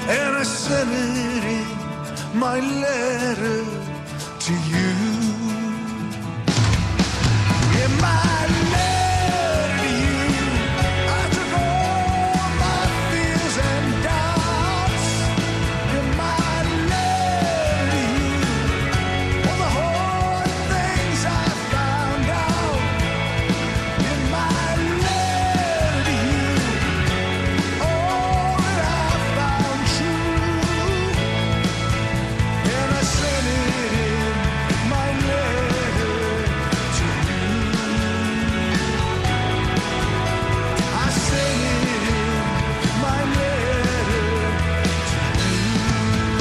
and I sent it in my letter to you. In my letter to you, I took all my fears and doubts. In my letter to you, all the hard things I found out. In my letter to you, all that I found true. And I sent it in my letter to you. I sent it in my letter to you.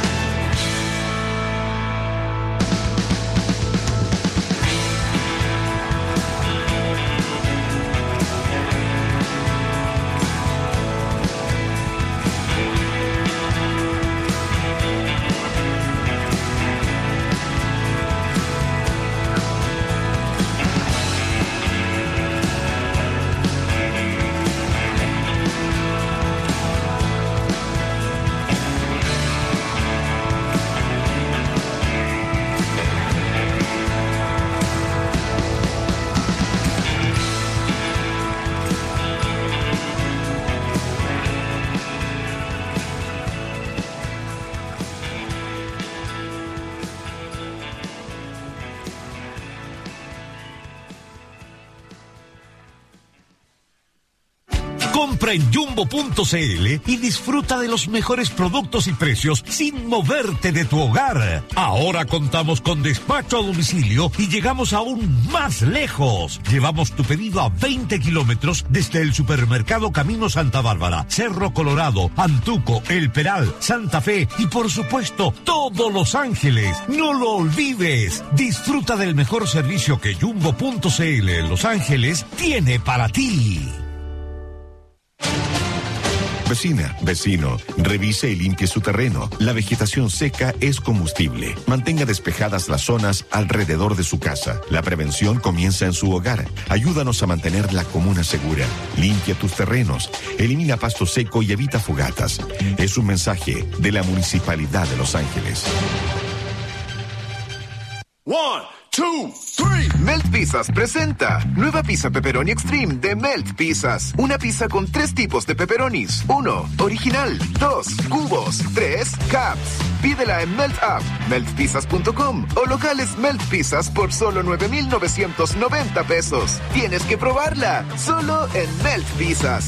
Compra en Jumbo.cl y disfruta de los mejores productos y precios sin moverte de tu hogar. Ahora contamos con despacho a domicilio y llegamos aún más lejos. Llevamos tu pedido a 20 kilómetros desde el supermercado Camino Santa Bárbara, Cerro Colorado, Antuco, El Peral, Santa Fe y por supuesto todo Los Ángeles. No lo olvides. Disfruta del mejor servicio que Jumbo.cl en Los Ángeles tiene para ti. Vecina, vecino, revise y limpie su terreno. La vegetación seca es combustible. Mantenga despejadas las zonas alrededor de su casa. La prevención comienza en su hogar. Ayúdanos a mantener la comuna segura. Limpia tus terrenos, elimina pasto seco y evita fogatas. Es un mensaje de la Municipalidad de Los Ángeles. 1, 2, 3. Melt Pizzas presenta nueva pizza pepperoni extreme de Melt Pizzas. Una pizza con 3 tipos de pepperonis. 1, original. 2, cubos. 3, caps. Pídela en Melt App, meltpizzas.com o locales Melt Pizzas por solo 9,990 pesos. Tienes que probarla, solo en Melt Pizzas.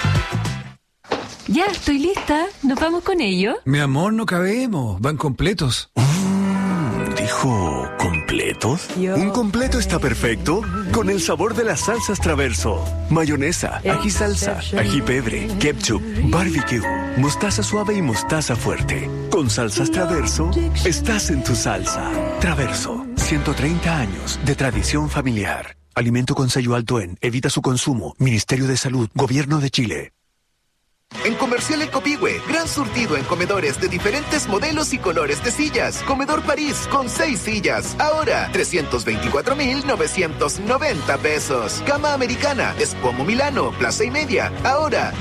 Ya, estoy lista. ¿Nos vamos con ello? Mi amor, no cabemos. Van completos. ¿Dijo completos? Un completo está perfecto con el sabor de las salsas Traverso. Mayonesa, ají salsa, ají pebre, ketchup, barbecue, mostaza suave y mostaza fuerte. Con salsas Traverso, estás en tu salsa. Traverso, 130 años de tradición familiar. Alimento con sello alto en Evita su consumo. Ministerio de Salud, Gobierno de Chile. En Comercial El Copihue, gran surtido en comedores de diferentes modelos y colores de sillas. Comedor París con 6 sillas. Ahora, 324,990 pesos. Cama americana, Espomo Milano, Plaza y Media. Ahora,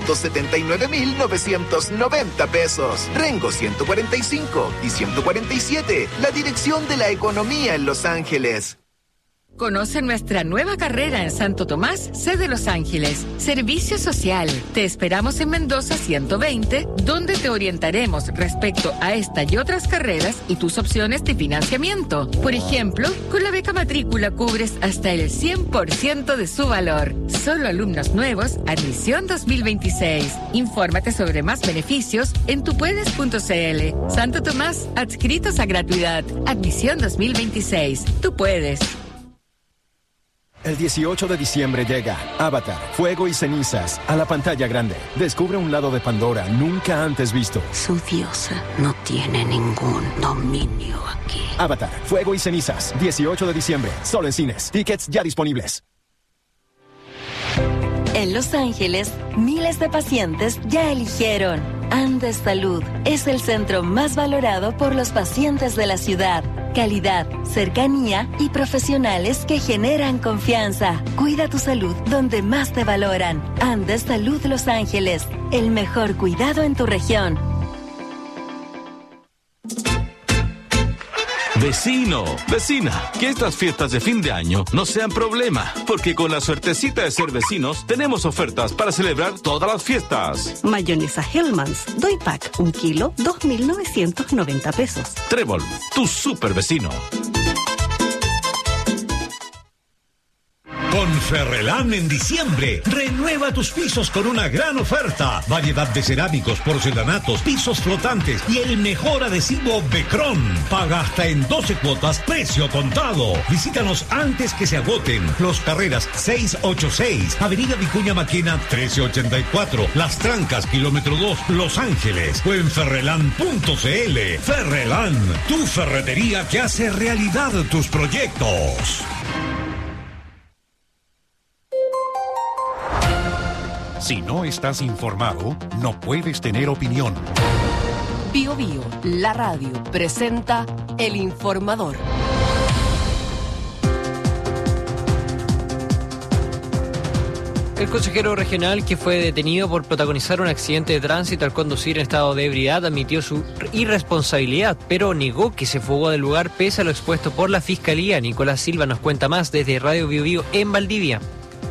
279,990 pesos. Rengo 145 y 147. La dirección de la economía en Los Ángeles. Conoce nuestra nueva carrera en Santo Tomás, sede Los Ángeles. Servicio social. Te esperamos en Mendoza 120, donde te orientaremos respecto a esta y otras carreras y tus opciones de financiamiento. Por ejemplo, con la beca matrícula cubres hasta el 100% de su valor. Solo alumnos nuevos, admisión 2026. Infórmate sobre más beneficios en tupuedes.cl. Santo Tomás, adscritos a gratuidad. Admisión 2026. Tú puedes. El 18 de diciembre llega Avatar, Fuego y Cenizas a la pantalla grande. Descubre un lado de Pandora nunca antes visto. Su diosa no tiene ningún dominio aquí. Avatar, Fuego y Cenizas, 18 de diciembre, solo en cines. Tickets ya disponibles. En Los Ángeles, miles de pacientes ya eligieron Andes Salud. Es el centro más valorado por los pacientes de la ciudad. calidad, cercanía y profesionales que generan confianza. Cuida tu salud donde más te valoran. Andes Salud Los Ángeles, el mejor cuidado en tu región. Vecino, vecina, que estas fiestas de fin de año no sean problema, porque con la suertecita de ser vecinos tenemos ofertas para celebrar todas las fiestas. Mayonesa Hellmann's, Doy Pack, 1 kilo, 2.990 pesos. Trébol, tu super vecino. Con Ferrelán en diciembre, renueva tus pisos con una gran oferta. Variedad de cerámicos, porcelanatos, pisos flotantes y el mejor adhesivo Becron. Paga hasta en 12 cuotas, precio contado. Visítanos antes que se agoten. Los Carreras 686, Avenida Vicuña Maquena 1384, Las Trancas, kilómetro 2, Los Ángeles. O en ferrelán.cl. Ferrelán, tu ferretería que hace realidad tus proyectos. Si no estás informado, no puedes tener opinión. Bio Bio, la radio, presenta El Informador. El consejero regional que fue detenido por protagonizar un accidente de tránsito al conducir en estado de ebriedad admitió su irresponsabilidad, pero negó que se fugó del lugar pese a lo expuesto por la Fiscalía. Nicolás Silva nos cuenta más desde Radio Bio Bio en Valdivia.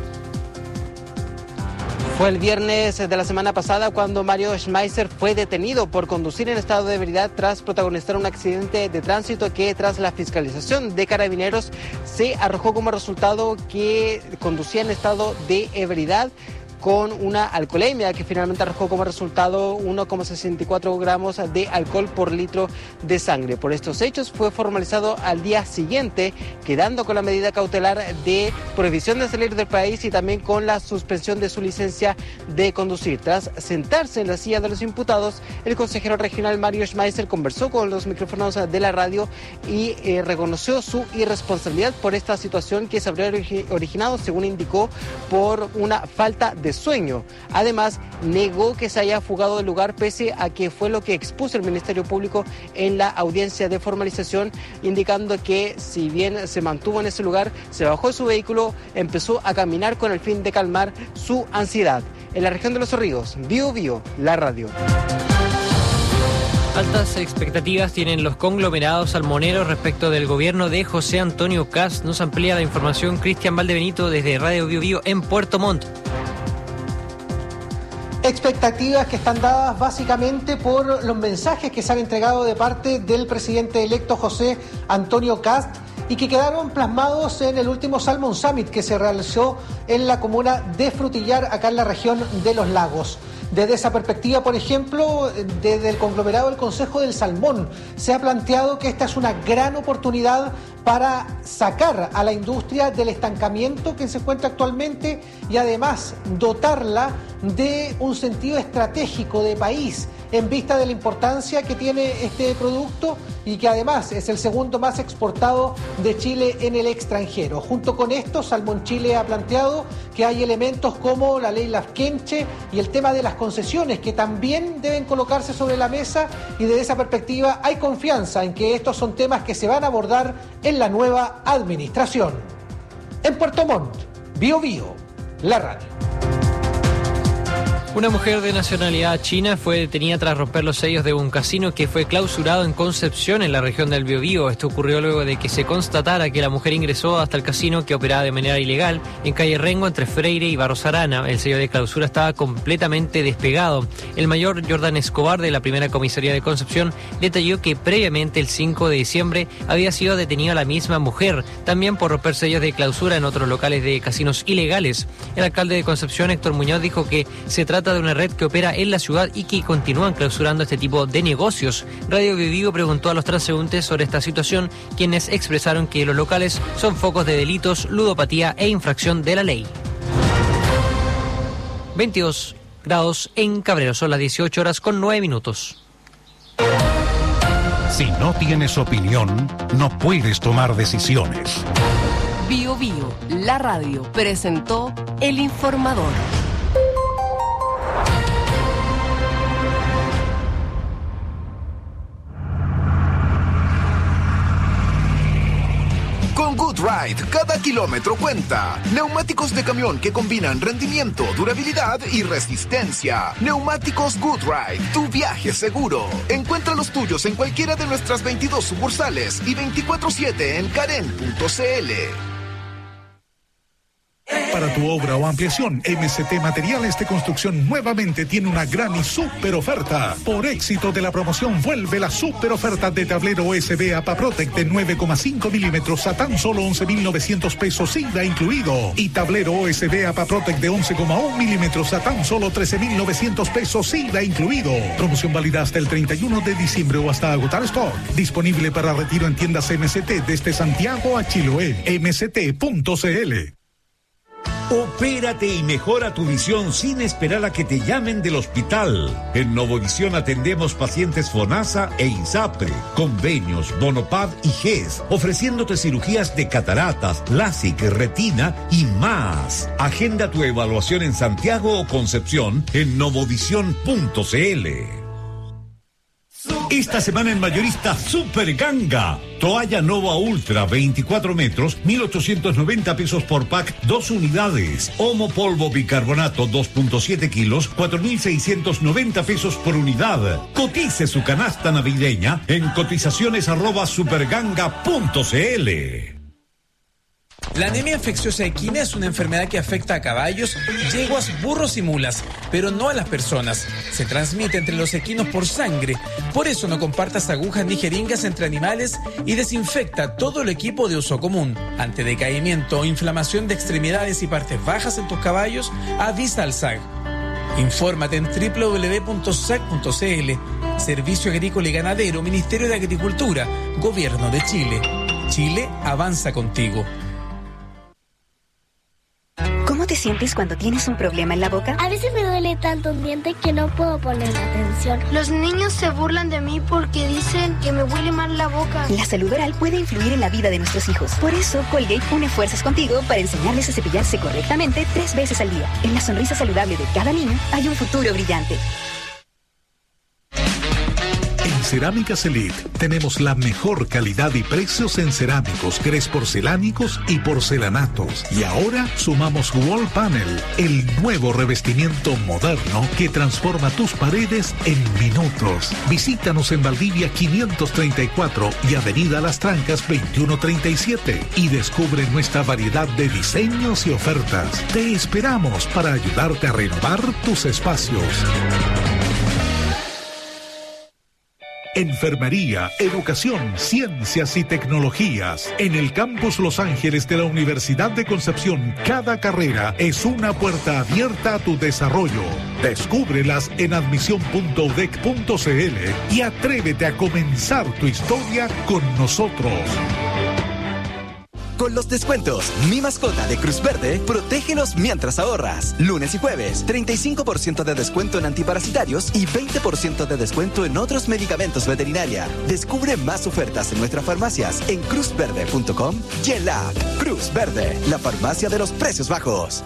Fue el viernes de la semana pasada cuando Mario Schmeiser fue detenido por conducir en estado de ebriedad tras protagonizar un accidente de tránsito que, tras la fiscalización de Carabineros, se arrojó como resultado que conducía en estado de ebriedad con una alcoholemia que finalmente arrojó como resultado 1,64 gramos de alcohol por litro de sangre. Por estos hechos fue formalizado al día siguiente, quedando con la medida cautelar de prohibición de salir del país y también con la suspensión de su licencia de conducir. Tras sentarse en la silla de los imputados, el consejero regional Mario Schmeiser conversó con los micrófonos de la radio y reconoció su irresponsabilidad por esta situación que se habría originado, según indicó, por una falta de sueño. Además, negó que se haya fugado del lugar pese a que fue lo que expuso el Ministerio Público en la audiencia de formalización, indicando que si bien se mantuvo en ese lugar, se bajó de su vehículo, empezó a caminar con el fin de calmar su ansiedad. En la región de Los Ríos, Bio Bio, la radio. Altas expectativas tienen los conglomerados salmoneros respecto del gobierno de José Antonio Kast. Nos amplía la información Cristian Valdebenito desde Radio Bio Bio en Puerto Montt. Expectativas que están dadas básicamente por los mensajes que se han entregado de parte del presidente electo José Antonio Kast y que quedaron plasmados en el último Salmon Summit que se realizó en la comuna de Frutillar, acá en la región de Los Lagos. Desde esa perspectiva, por ejemplo, desde el conglomerado del Consejo del Salmón, se ha planteado que esta es una gran oportunidad para sacar a la industria del estancamiento que se encuentra actualmente y además dotarla de un sentido estratégico de país en vista de la importancia que tiene este producto y que además es el segundo más exportado de Chile en el extranjero. Junto con esto, Salmón Chile ha planteado que hay elementos como la ley Lafkenche y el tema de las concesiones que también deben colocarse sobre la mesa, y desde esa perspectiva hay confianza en que estos son temas que se van a abordar en la nueva administración. En Puerto Montt, Bio Bio, la radio. Una mujer de nacionalidad china fue detenida tras romper los sellos de un casino que fue clausurado en Concepción, en la región del Biobío. Esto ocurrió luego de que se constatara que la mujer ingresó hasta el casino, que operaba de manera ilegal, en calle Rengo, entre Freire y Barros Arana. El sello de clausura estaba completamente despegado. El mayor Jordan Escobar, de la primera comisaría de Concepción, detalló que previamente, el 5 de diciembre, había sido detenida la misma mujer, también por romper sellos de clausura en otros locales de casinos ilegales. El alcalde de Concepción, Héctor Muñoz, dijo que se trata de una red que opera en la ciudad y que continúan clausurando este tipo de negocios. Radio Vivigo preguntó a los transeúntes sobre esta situación, quienes expresaron que los locales son focos de delitos, ludopatía e infracción de la ley. 22 grados en Cabrero, son las 18 horas con 9 minutos. Si no tienes opinión, no puedes tomar decisiones. Bio Bio, la radio, presentó El Informador. Ride, cada kilómetro cuenta. Neumáticos de camión que combinan rendimiento, durabilidad y resistencia. Neumáticos Good Ride, tu viaje seguro. Encuentra los tuyos en cualquiera de nuestras 22 sucursales y 24/7 en Karen.cl. Para tu obra o ampliación, MCT Materiales de Construcción nuevamente tiene una gran y súper oferta. Por éxito de la promoción, vuelve la súper oferta de tablero USB APA Protect de 9,5 milímetros a tan solo 11.900 pesos IVA incluido. Y tablero USB APA Protect de 11,1 milímetros a tan solo 13.900 pesos IVA incluido. Promoción válida hasta el 31 de diciembre o hasta agotar stock. Disponible para retiro en tiendas MCT desde Santiago a Chiloé. MCT.cl. Opérate y mejora tu visión sin esperar a que te llamen del hospital. En Novovisión atendemos pacientes FONASA e INSAPRE, convenios, Bonopad y GES, ofreciéndote cirugías de cataratas, LASIK, retina y más. Agenda tu evaluación en Santiago o Concepción en novovisión.cl. Esta semana en Mayorista Super Ganga. Toalla Nova Ultra 24 metros, 1.890 pesos por pack, 2 unidades. Omo polvo bicarbonato 2.7 kilos, 4.690 pesos por unidad. Cotice su canasta navideña en cotizaciones@superganga.cl. La anemia infecciosa equina es una enfermedad que afecta a caballos, yeguas, burros y mulas, pero no a las personas. Se transmite entre los equinos por sangre. Por eso no compartas agujas ni jeringas entre animales y desinfecta todo el equipo de uso común. Ante decaimiento o inflamación de extremidades y partes bajas en tus caballos, avisa al SAG. Infórmate en www.sag.cl. Servicio Agrícola y Ganadero, Ministerio de Agricultura, Gobierno de Chile. Chile avanza contigo. ¿Cómo te sientes cuando tienes un problema en la boca? A veces me duele tanto un diente que no puedo poner atención. Los niños se burlan de mí porque dicen que me huele mal la boca. La salud oral puede influir en la vida de nuestros hijos. Por eso, Colgate une fuerzas contigo para enseñarles a cepillarse correctamente 3 veces al día. En la sonrisa saludable de cada niño hay un futuro brillante. En Cerámicas Elite tenemos la mejor calidad y precios en cerámicos, grés porcelánicos y porcelanatos. Y ahora sumamos Wall Panel, el nuevo revestimiento moderno que transforma tus paredes en minutos. Visítanos en Valdivia 534 y Avenida Las Trancas 2137 y descubre nuestra variedad de diseños y ofertas. Te esperamos para ayudarte a renovar tus espacios. Enfermería, educación, ciencias y tecnologías. En el Campus Los Ángeles de la Universidad de Concepción, cada carrera es una puerta abierta a tu desarrollo. Descúbrelas en admisión.udec.cl y atrévete a comenzar tu historia con nosotros. Con los descuentos Mi Mascota de Cruz Verde, protégelos mientras ahorras. Lunes y jueves, 35% de descuento en antiparasitarios y 20% de descuento en otros medicamentos veterinaria. Descubre más ofertas en nuestras farmacias en cruzverde.com y en la app Cruz Verde, la farmacia de los precios bajos.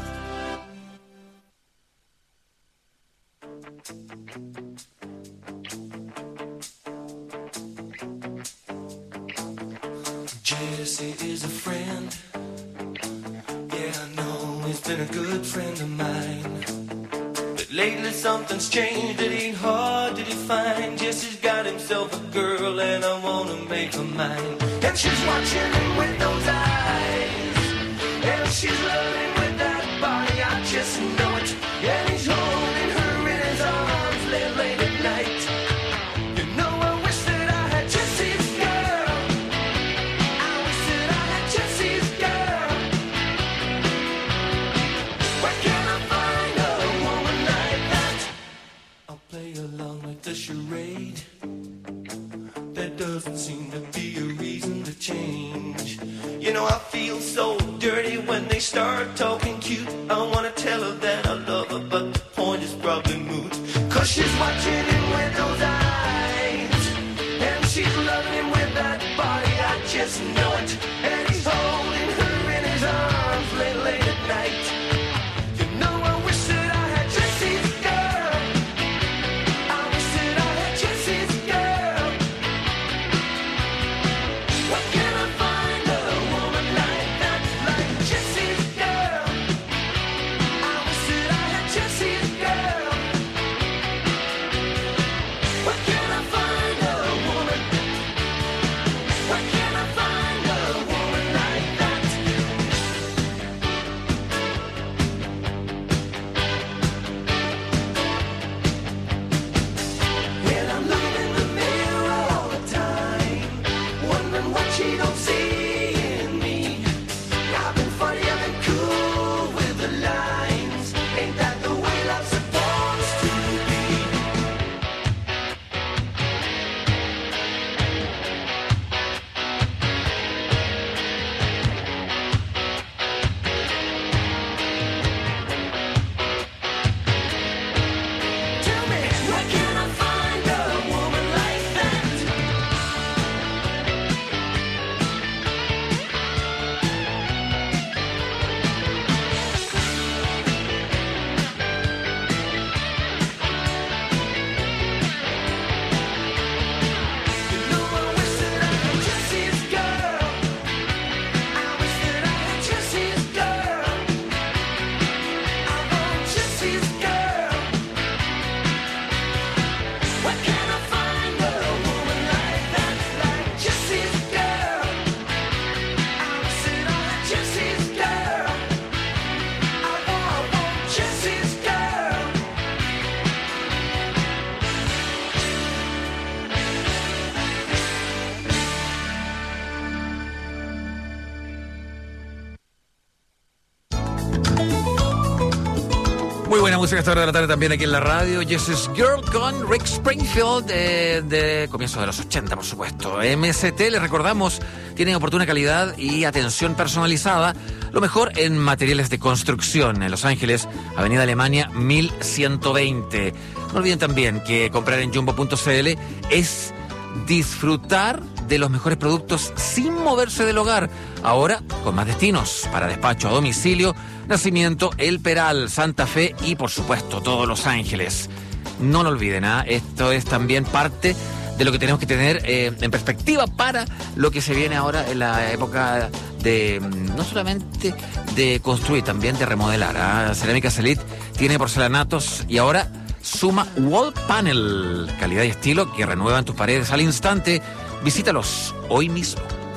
Jesse is a friend. Yeah, I know he's been a good friend of mine. But lately something's changed, it ain't hard to define. Jesse's got himself a girl and I wanna make her mine. And she's watching him with those eyes. And she's loving with that body, I just know it. And he's holding her in his arms late at night. The charade. There doesn't seem to be a reason to change. You know I feel so dirty when they start talking cute. I wanna tell her that I love her, but the point is probably moot. 'Cause she's watching him with those eyes, and she's loving him with that body, I just know it. And he's holding her in his arms late at night. You know I wish that I had Jesse's girl. Where can I find a woman like música a esta hora de la tarde también aquí en la radio. Jesse's Girl con Rick Springfield de comienzos de los 80, por supuesto. MST, les recordamos, tiene oportuna calidad y atención personalizada. Lo mejor en materiales de construcción en Los Ángeles, Avenida Alemania 1120. No olviden también que comprar en jumbo.cl es disfrutar de los mejores productos sin moverse del hogar. Ahora con más destinos para despacho a domicilio: Nacimiento, El Peral, Santa Fe y por supuesto todo Los Ángeles. No lo olviden, esto es también parte de lo que tenemos que tener en perspectiva para lo que se viene ahora en la época de no solamente de construir, también de remodelar. Cerámicas Elite tiene porcelanatos y ahora suma Wall Panel, calidad y estilo que renuevan tus paredes al instante. Visítalos hoy mismo.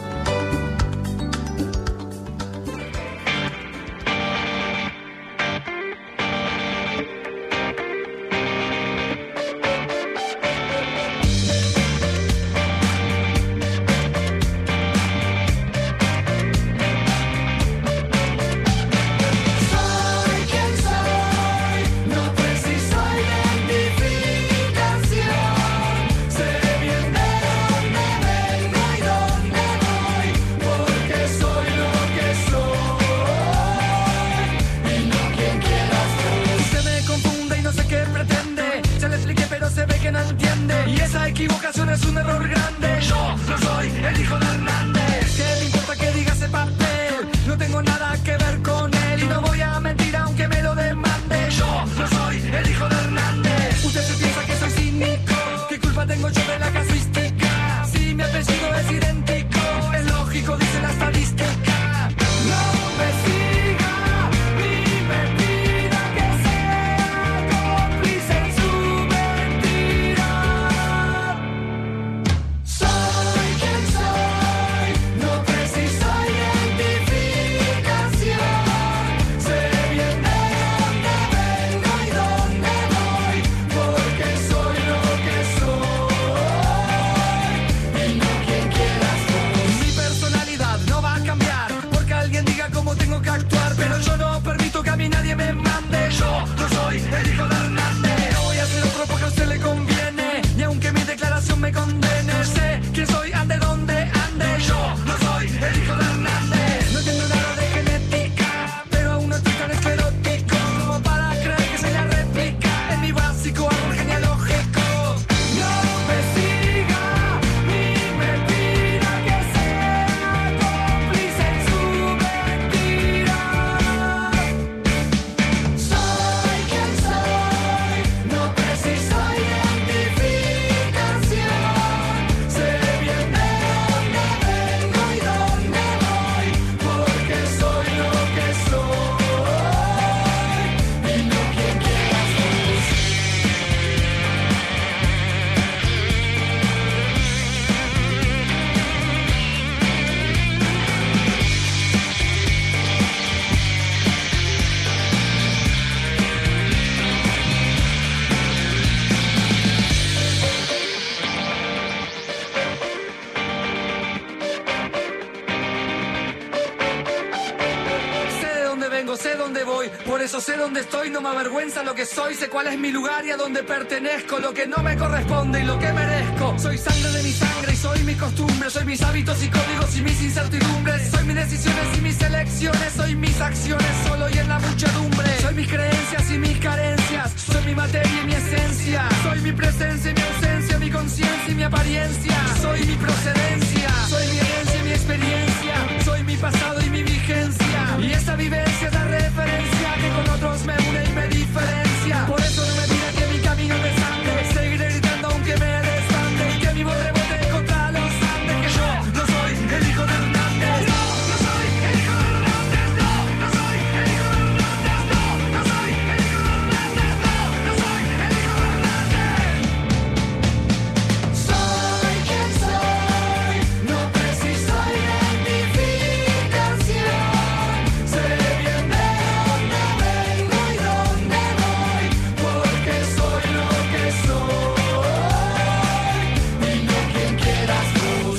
Sé dónde estoy, no me avergüenza lo que soy. Sé cuál es mi lugar y a dónde pertenezco. Lo que no me corresponde y lo que merezco. Soy sangre de mi sangre y soy mi costumbre. Soy mis hábitos y códigos y mis incertidumbres. Soy mis decisiones y mis elecciones. Soy mis acciones solo y en la muchedumbre. Soy mis creencias y mis carencias. Soy mi materia y mi esencia. Soy mi presencia y mi ausencia. Mi conciencia y mi apariencia. Soy mi procedencia. Soy mi herencia y mi experiencia. Soy mi pasado y mi vigencia. Y esa vivencia es la referencia que con otros me une y me diferencia. Por eso no me pida que mi camino es de sangre. Seguiré gritando aunque me desbande. Que mi voz rebote contra los Andes. Que yo no soy el hijo de Hernández. No, no soy el hijo de Hernández. No, no soy el hijo de Hernández. No, no soy el hijo de Hernández. No, no soy el hijo de Hernández. Soy quien soy. No preciso identificación. Sé bien de dónde vengo y dónde voy, porque soy lo que soy y no quien quieras vos.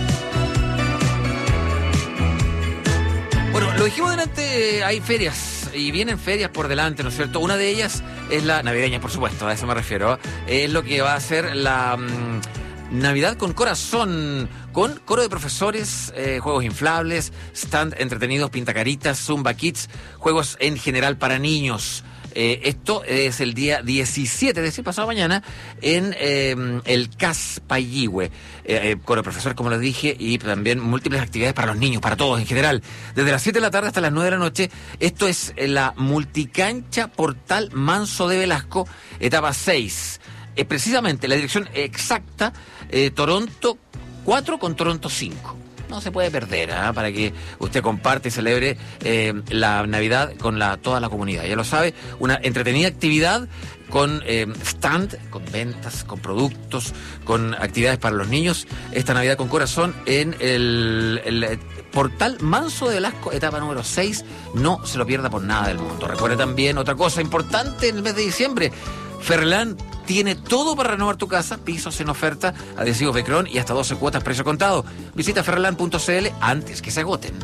Bueno, lo dijimos delante, hay ferias y vienen ferias por delante, ¿no es cierto? Una de ellas es la navideña, por supuesto, a eso me refiero. Es lo que va a ser la Navidad con Corazón, con coro de profesores, juegos inflables, stand entretenidos, pintacaritas, Zumba Kids, juegos en general para niños. Esto es el día 17, es decir, pasado mañana, en el CAS Payihue. Coro de profesor, como les dije, y también múltiples actividades para los niños, para todos en general. Desde las 7 de la tarde hasta las 9 de la noche, esto es la multicancha Portal Manso de Velasco, etapa 6. Precisamente la dirección exacta, Toronto 4 con Toronto 5. No se puede perder, para que usted comparte y celebre la Navidad con toda la comunidad. Ya lo sabe, una entretenida actividad con stand, con ventas, con productos, con actividades para los niños. Esta Navidad con Corazón en el Portal Manso de Velasco, etapa número 6. No se lo pierda por nada del mundo. Recuerde también otra cosa importante en el mes de diciembre. Ferland tiene todo para renovar tu casa, pisos en oferta, adhesivos Becron y hasta 12 cuotas precio contado. Visita ferland.cl antes que se agoten.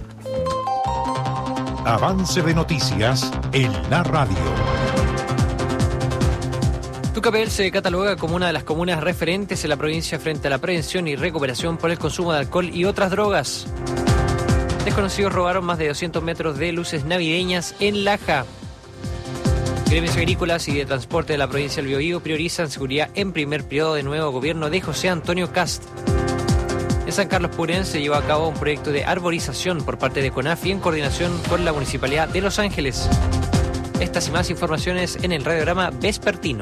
Avance de noticias en la radio. Tucapel se cataloga como una de las comunas referentes en la provincia frente a la prevención y recuperación por el consumo de alcohol y otras drogas. Desconocidos robaron más de 200 metros de luces navideñas en Laja. Gremios agrícolas y de transporte de la provincia del Biobío priorizan seguridad en primer periodo de nuevo gobierno de José Antonio Cast. En San Carlos Purén se llevó a cabo un proyecto de arborización por parte de CONAFI en coordinación con la Municipalidad de Los Ángeles. Estas y más informaciones en el radiograma vespertino.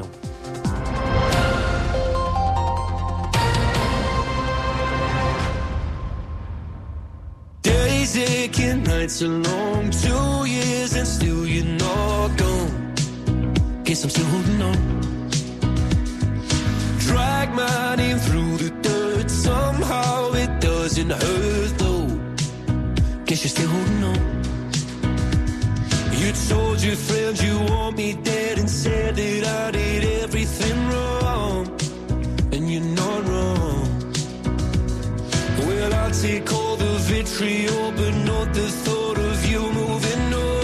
Days aching, nights are long, 2 years and still you're not gone. Guess I'm still holding on. Drag my name through the dirt, somehow it doesn't hurt though. Guess you're still holding on. You told your friends you want me dead and said that I did everything wrong, and you're not wrong. Well, I'll take all the vitriol, but not the thought of you moving on.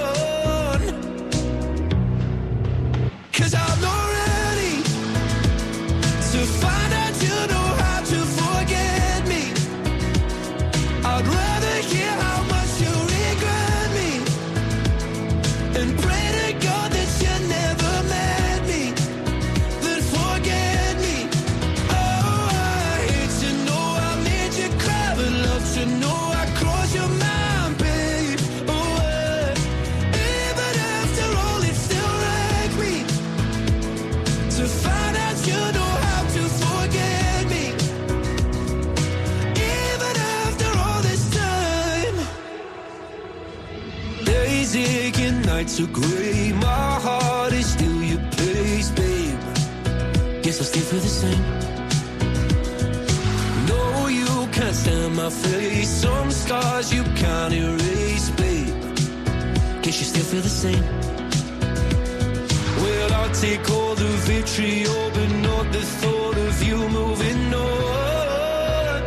'Cause I'm not ready to find out you know how to forget me. I'd rather hear how much you regret me and pray to God that you never met me, then forget me. Oh, I hate to know I made you cry, but love to know I crossed your mind, babe. Oh, even after all, it still wrecked me to find out you know how to forget me. Even after all this time, days aching, nights are gray. My heart is still your place, babe. Guess I still feel the same. No, you can't stand my face. Some scars you can't erase, babe. Guess you still feel the same. Well, I'll take all the vitriol, but not the thought of you moving on.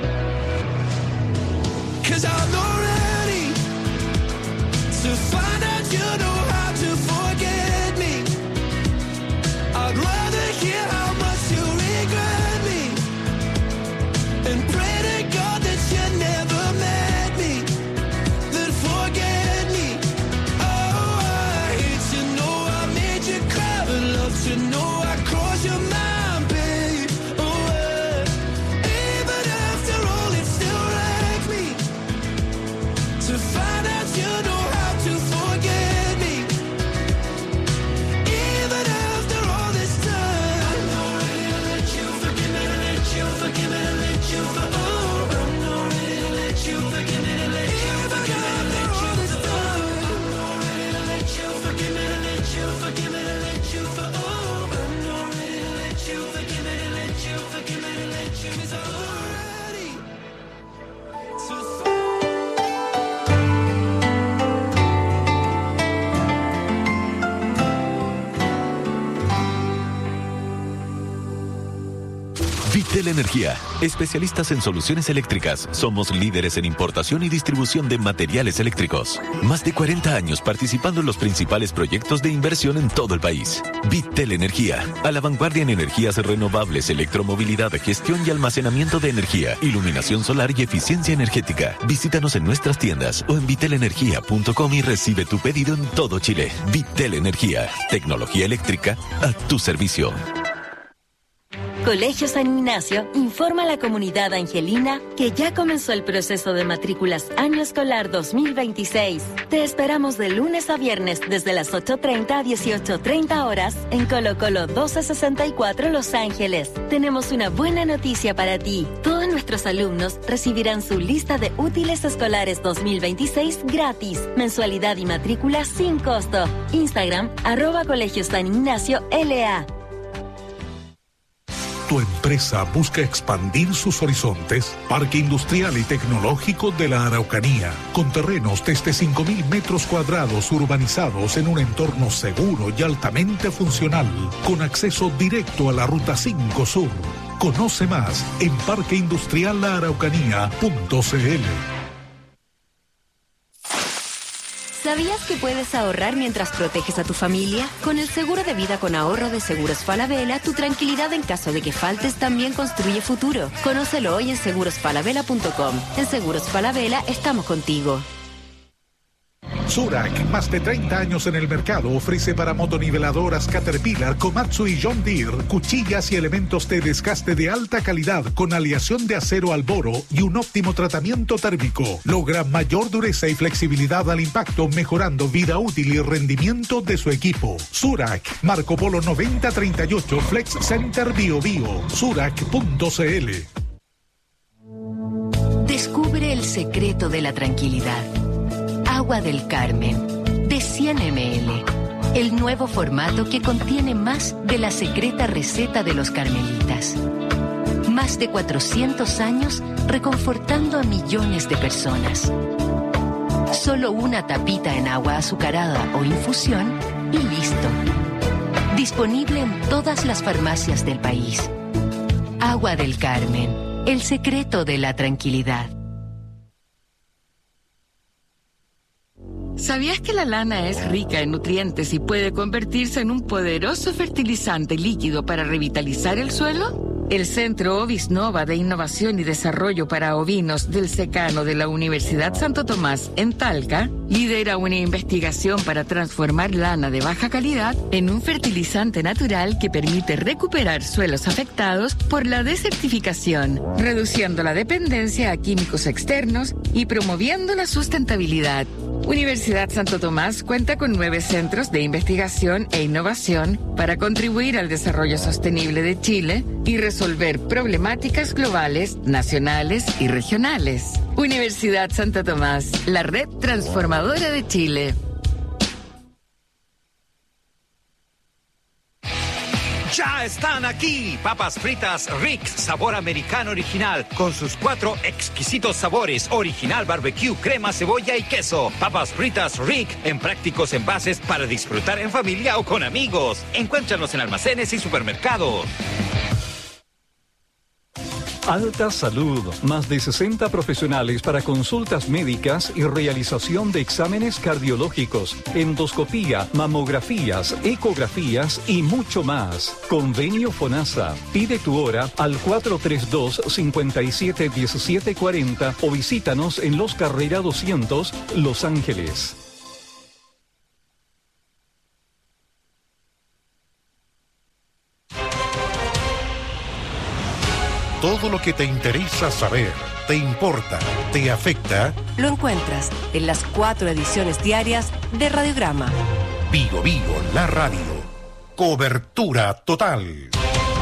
'Cause I'm not ready to find out you know how to forget me. I'd rather hear how much you regret me and pray to God that you never met me, then forget me. Oh, I hate to know I made you cry, but love to know I crossed your mind. Vitel Energía, especialistas en soluciones eléctricas. Somos líderes en importación y distribución de materiales eléctricos. Más de 40 años participando en los principales proyectos de inversión en todo el país. Vitel Energía, a la vanguardia en energías renovables, electromovilidad, gestión y almacenamiento de energía, iluminación solar y eficiencia energética. Visítanos en nuestras tiendas o en vitelenergia.com y recibe tu pedido en todo Chile. Vitel Energía, tecnología eléctrica a tu servicio. Colegio San Ignacio informa a la comunidad angelina que ya comenzó el proceso de matrículas año escolar 2026. Te esperamos de lunes a viernes desde las 8:30 a 18:30 horas en Colo Colo 1264 Los Ángeles. Tenemos una buena noticia para ti. Todos nuestros alumnos recibirán su lista de útiles escolares 2026 gratis. Mensualidad y matrícula sin costo. Instagram @Colegio San Ignacio LA. ¿Tu empresa busca expandir sus horizontes? Parque Industrial y Tecnológico de la Araucanía, con terrenos desde 5.000 metros cuadrados urbanizados en un entorno seguro y altamente funcional, con acceso directo a la Ruta 5 Sur. Conoce más en parqueindustrialaraucanía.cl. ¿Sabías que puedes ahorrar mientras proteges a tu familia? Con el seguro de vida con ahorro de Seguros Falabella, tu tranquilidad en caso de que faltes también construye futuro. Conócelo hoy en segurosfalabella.com. En Seguros Falabella estamos contigo. Surak, más de 30 años en el mercado, ofrece para motoniveladoras Caterpillar, Komatsu y John Deere cuchillas y elementos de desgaste de alta calidad con aleación de acero al boro y un óptimo tratamiento térmico. Logra mayor dureza y flexibilidad al impacto, mejorando vida útil y rendimiento de su equipo. Surak, Marco Polo 9038, Flex Center Bio Bio, surak.cl. Descubre el secreto de la tranquilidad. Agua del Carmen, de 100 ml. El nuevo formato que contiene más de la secreta receta de los carmelitas. Más de 400 años reconfortando a millones de personas. Solo una tapita en agua azucarada o infusión y listo. Disponible en todas las farmacias del país. Agua del Carmen, el secreto de la tranquilidad. ¿Sabías que la lana es rica en nutrientes y puede convertirse en un poderoso fertilizante líquido para revitalizar el suelo? El Centro Ovisnova de Innovación y Desarrollo para Ovinos del Secano de la Universidad Santo Tomás en Talca lidera una investigación para transformar lana de baja calidad en un fertilizante natural que permite recuperar suelos afectados por la desertificación, reduciendo la dependencia a químicos externos y promoviendo la sustentabilidad. Universidad Santo Tomás cuenta con 9 centros de investigación e innovación para contribuir al desarrollo sostenible de Chile y resolver problemáticas globales, nacionales y regionales. Universidad Santo Tomás, la red transformadora de Chile. Ya están aquí, papas fritas Rick, sabor americano original, con sus 4 exquisitos sabores, original barbecue, crema, cebolla y queso. Papas fritas Rick, en prácticos envases para disfrutar en familia o con amigos. Encuéntranos en almacenes y supermercados. Alta Salud, más de 60 profesionales para consultas médicas y realización de exámenes cardiológicos, endoscopía, mamografías, ecografías y mucho más. Convenio FONASA. Pide tu hora al 432-571740 o visítanos en Los Carrera 200, Los Ángeles. Todo lo que te interesa saber, te importa, te afecta. Lo encuentras en las 4 ediciones diarias de Radiograma. Bio Bio, la radio. Cobertura total.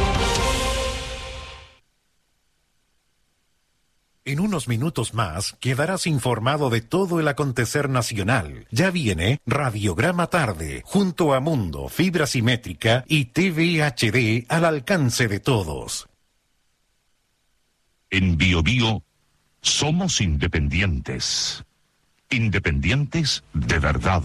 En unos minutos más quedarás informado de todo el acontecer nacional. Ya viene Radiograma Tarde, junto a Mundo, Fibra Simétrica y TV HD al alcance de todos. En Bio Bio somos independientes. Independientes de verdad.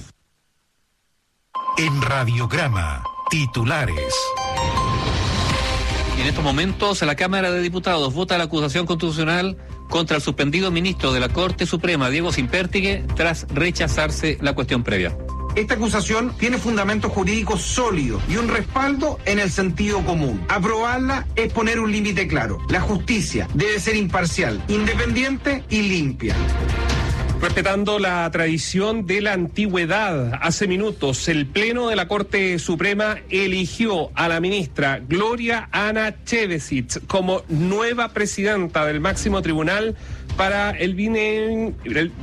En Radiograma, titulares. En estos momentos, la Cámara de Diputados vota la acusación constitucional contra el suspendido ministro de la Corte Suprema, Diego Sínpertigue, tras rechazarse la cuestión previa. Esta acusación tiene fundamentos jurídicos sólidos y un respaldo en el sentido común. Aprobarla es poner un límite claro. La justicia debe ser imparcial, independiente y limpia. Respetando la tradición de la antigüedad, hace minutos el Pleno de la Corte Suprema eligió a la ministra Gloria Ana Chevesic como nueva presidenta del máximo tribunal para el bienio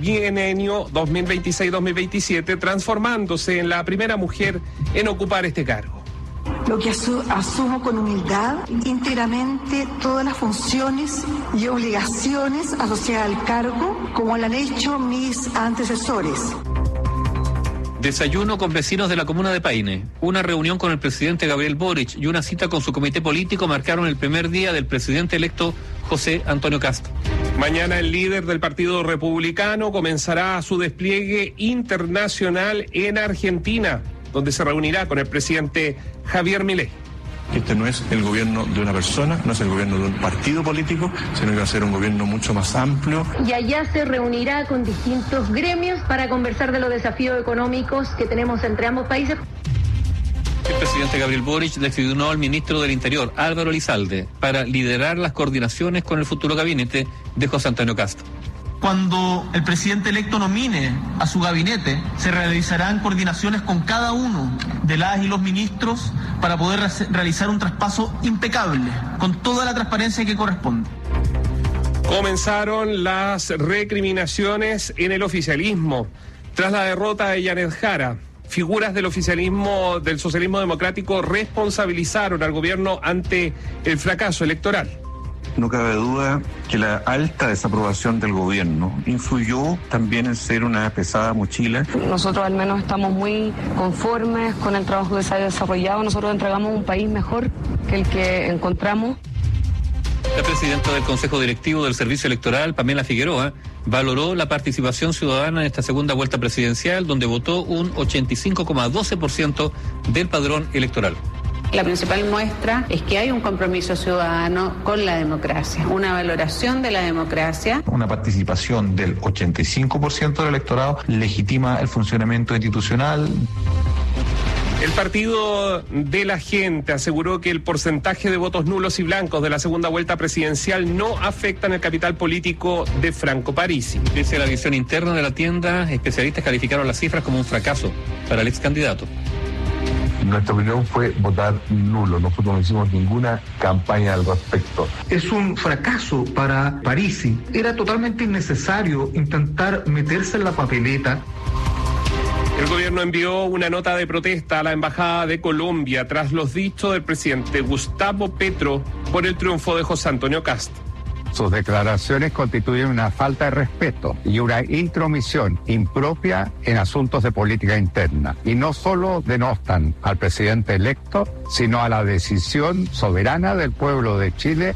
2026-2027, transformándose en la primera mujer en ocupar este cargo. Lo que asumo con humildad íntegramente todas las funciones y obligaciones asociadas al cargo, como lo han hecho mis antecesores. Desayuno con vecinos de la comuna de Paine, una reunión con el presidente Gabriel Boric y una cita con su comité político marcaron el primer día del presidente electo José Antonio Cast. Mañana el líder del Partido Republicano comenzará su despliegue internacional en Argentina, donde se reunirá con el presidente Javier Milei. Este no es el gobierno de una persona, no es el gobierno de un partido político, sino que va a ser un gobierno mucho más amplio. Y allá se reunirá con distintos gremios para conversar de los desafíos económicos que tenemos entre ambos países. El presidente Gabriel Boric designó al ministro del Interior, Álvaro Elizalde, para liderar las coordinaciones con el futuro gabinete de José Antonio Cast. Cuando el presidente electo nomine a su gabinete, se realizarán coordinaciones con cada uno de las y los ministros para poder realizar un traspaso impecable, con toda la transparencia que corresponde. Comenzaron las recriminaciones en el oficialismo. Tras la derrota de Yanet Jara, figuras del oficialismo, del socialismo democrático, responsabilizaron al gobierno ante el fracaso electoral. No cabe duda que la alta desaprobación del gobierno influyó también en ser una pesada mochila. Nosotros al menos estamos muy conformes con el trabajo que se ha desarrollado. Nosotros entregamos un país mejor que el que encontramos. La presidenta del Consejo Directivo del Servicio Electoral, Pamela Figueroa, valoró la participación ciudadana en esta segunda vuelta presidencial, donde votó un 85,12% del padrón electoral. La principal muestra es que hay un compromiso ciudadano con la democracia, una valoración de la democracia. Una participación del 85% del electorado legitima el funcionamiento institucional. El Partido de la Gente aseguró que el porcentaje de votos nulos y blancos de la segunda vuelta presidencial no afectan el capital político de Franco Parisi. Pese a la visión interna de la tienda, especialistas calificaron las cifras como un fracaso para el ex candidato. Nuestra opinión fue votar nulo. Nosotros no hicimos ninguna campaña al respecto. Es un fracaso para Parisi. Era totalmente innecesario intentar meterse en la papeleta. El gobierno envió una nota de protesta a la Embajada de Colombia tras los dichos del presidente Gustavo Petro por el triunfo de José Antonio Cast. Sus declaraciones constituyen una falta de respeto y una intromisión impropia en asuntos de política interna. Y no solo denostan al presidente electo, sino a la decisión soberana del pueblo de Chile.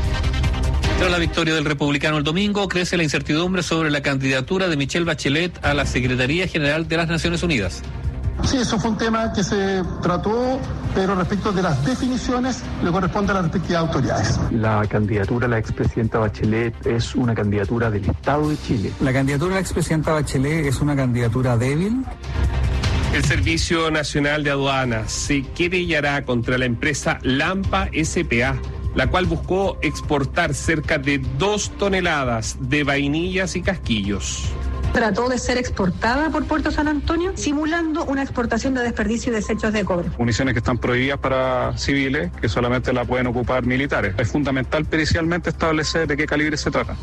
Tras la victoria del republicano el domingo, crece la incertidumbre sobre la candidatura de Michelle Bachelet a la Secretaría General de las Naciones Unidas. Sí, eso fue un tema que se trató, pero respecto de las definiciones le corresponde a las respectivas autoridades. La candidatura a la expresidenta Bachelet es una candidatura del Estado de Chile. La candidatura a la expresidenta Bachelet es una candidatura débil. El Servicio Nacional de Aduanas se querellará contra la empresa Lampa S.p.A., la cual buscó exportar cerca de 2 toneladas de vainillas y casquillos. Trató de ser exportada por Puerto San Antonio, simulando una exportación de desperdicio y desechos de cobre. Municiones que están prohibidas para civiles, que solamente la pueden ocupar militares. Es fundamental pericialmente establecer de qué calibre se trata.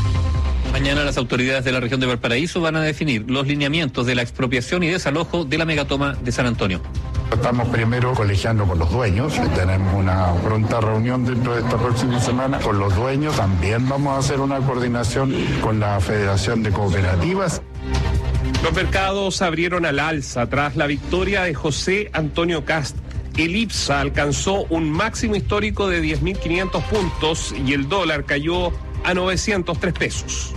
Mañana las autoridades de la región de Valparaíso van a definir los lineamientos de la expropiación y desalojo de la megatoma de San Antonio. Estamos primero colegiando con los dueños, tenemos una pronta reunión dentro de esta próxima semana con los dueños, también vamos a hacer una coordinación con la Federación de Cooperativas. Los mercados abrieron al alza tras la victoria de José Antonio Cast. El IPSA alcanzó un máximo histórico de 10.500 puntos y el dólar cayó a 903 pesos.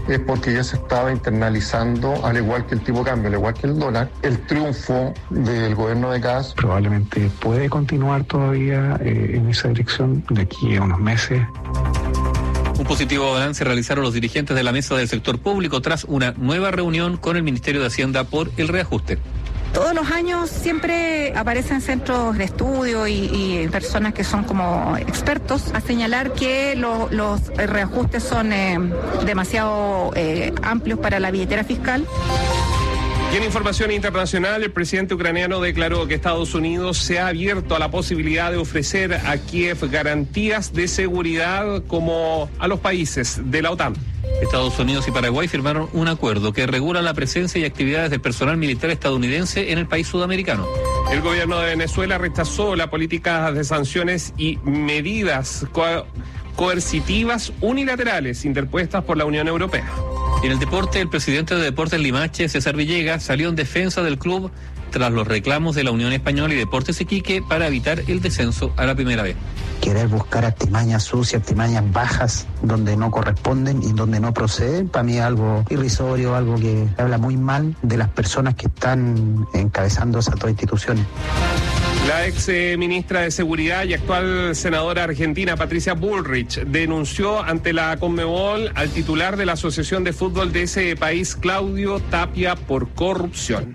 es porque ya se estaba internalizando, al igual que el tipo de cambio, al igual que el dólar, el triunfo del gobierno de Kast. Probablemente puede continuar todavía en esa dirección de aquí a unos meses. Un positivo balance realizaron los dirigentes de la mesa del sector público tras una nueva reunión con el Ministerio de Hacienda por el reajuste. Todos los años siempre aparecen centros de estudio y personas que son como expertos a señalar que los reajustes son demasiado amplios para la billetera fiscal. Y en información internacional, el presidente ucraniano declaró que Estados Unidos se ha abierto a la posibilidad de ofrecer a Kiev garantías de seguridad como a los países de la OTAN. Estados Unidos y Paraguay firmaron un acuerdo que regula la presencia y actividades del personal militar estadounidense en el país sudamericano. El gobierno de Venezuela rechazó la política de sanciones y medidas coercitivas unilaterales interpuestas por la Unión Europea. En el deporte, el presidente de Deportes Limache, César Villegas, salió en defensa del club tras los reclamos de la Unión Española y Deportes Iquique para evitar el descenso a la primera vez. Querer buscar artimañas sucias, artimañas bajas, donde no corresponden y donde no proceden, para mí es algo irrisorio, algo que habla muy mal de las personas que están encabezando esas dos instituciones. La ex ministra de Seguridad y actual senadora argentina Patricia Bullrich denunció ante la Conmebol al titular de la Asociación de Fútbol de ese país, Claudio Tapia, por corrupción.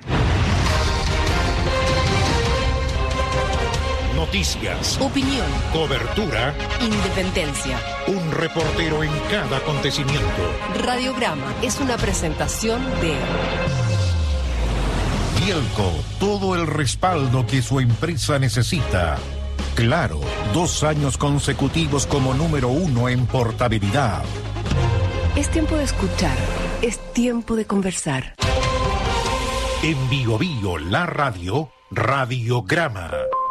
Noticias, opinión, cobertura, independencia. Un reportero en cada acontecimiento. Radiograma es una presentación de Bielco, todo el respaldo que su empresa necesita. Claro, 2 años consecutivos como número 1 en portabilidad. Es tiempo de escuchar, es tiempo de conversar. En Bio Bio, la radio, Radiograma.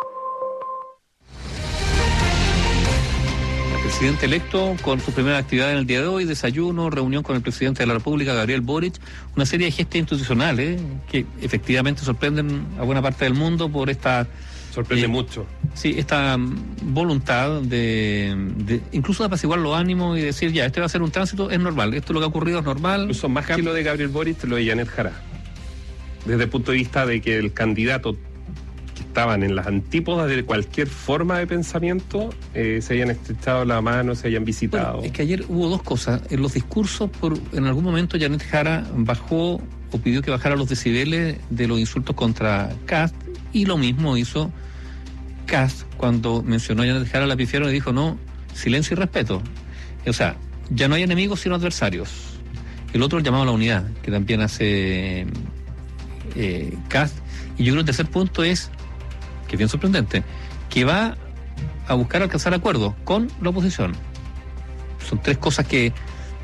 El presidente electo con su primera actividad en el día de hoy, desayuno, reunión con el presidente de la República, Gabriel Boric, una serie de gestos institucionales que efectivamente sorprenden a buena parte del mundo por esta... Sorprende mucho. Sí, esta voluntad de incluso de apaciguar los ánimos y decir, ya, este va a ser un tránsito, es normal, esto es lo que ha ocurrido, es normal. Incluso más que lo de Gabriel Boric, lo de Janet Jara. Desde el punto de vista de que el candidato que estaban en las antípodas de cualquier forma de pensamiento se hayan estrechado la mano, se hayan visitado. Bueno, es que ayer hubo dos cosas. En los discursos, en algún momento Janet Jara bajó o pidió que bajara los decibeles de los insultos contra Kast, y lo mismo hizo Kast cuando mencionó a Janet Jara, la pifiaron y dijo, no, silencio y respeto. O sea, ya no hay enemigos sino adversarios. El otro, el llamado a la unidad, que también hace Kast. Y yo creo que el tercer punto es, que es bien sorprendente, que va a buscar alcanzar acuerdos con la oposición. Son 3 cosas que